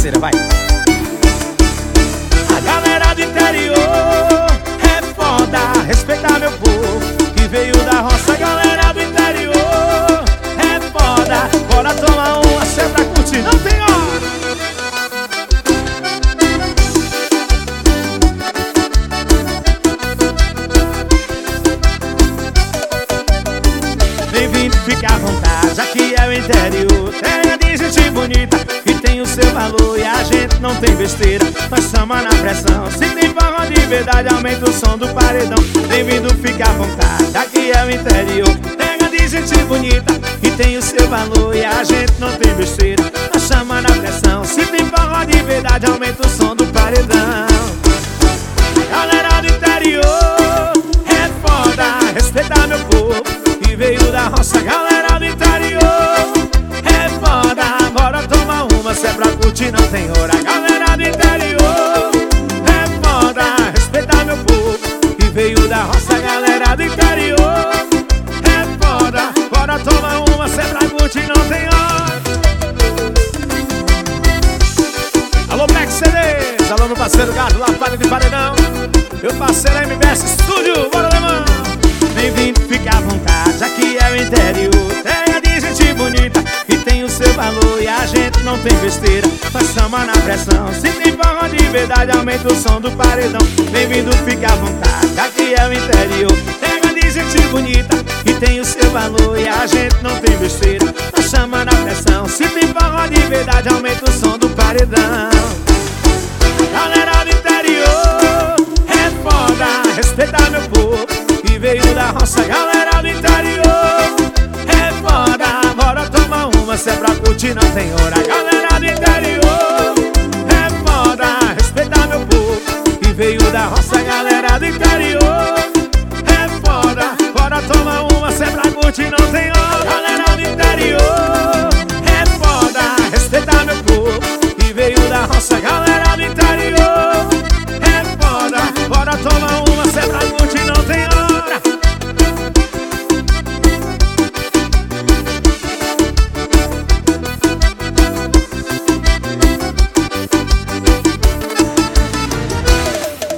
parceira, vai. A galera do interior é foda, respeitar meu povo que veio da roça. A galera do interior é foda, bora tomar uma, cê pra curtir, não tem hora. Bem-vindo, fica à vontade, aqui é o interior, terra de gente bonita que tem o seu valor e a gente não tem besteira. Nós chama na pressão, se tem forró de verdade, aumenta o som do paredão. Bem-vindo, fica à vontade, aqui é o interior, terra de gente bonita que tem o seu valor e a gente não tem besteira. Nós chama na pressão, se tem forró de verdade, aumenta o som do paredão. Galera do interior é foda, respeitar meu povo que veio da roça. Galera do interior é foda, bora tomar uma, se é pra curtir não tem hora. Galera do interior é foda, respeitar meu povo que veio da roça. Galera do interior é foda, bora tomar uma, se é pra curtir não tem hora. Alô Black CDs, alô meu parceiro Gato, lá Palha de Paredão, meu parceiro MBS Studio, bora levar. Bem-vindo, fica à vontade, aqui é o interior, terra de gente bonita que tem o seu valor e a gente não tem besteira. Nós chama na pressão, se tem forró de verdade, aumenta o som do paredão. Bem-vindo, fica à vontade, aqui é o interior, terra de gente bonita que tem o seu valor e a gente não tem besteira. Nós chama na pressão, se tem forró de verdade, aumenta o som do paredão. Galera do interior é foda, respeitar meu povo que veio da roça. Galera do interior é foda, bora tomar uma, se é pra curtir não tem hora.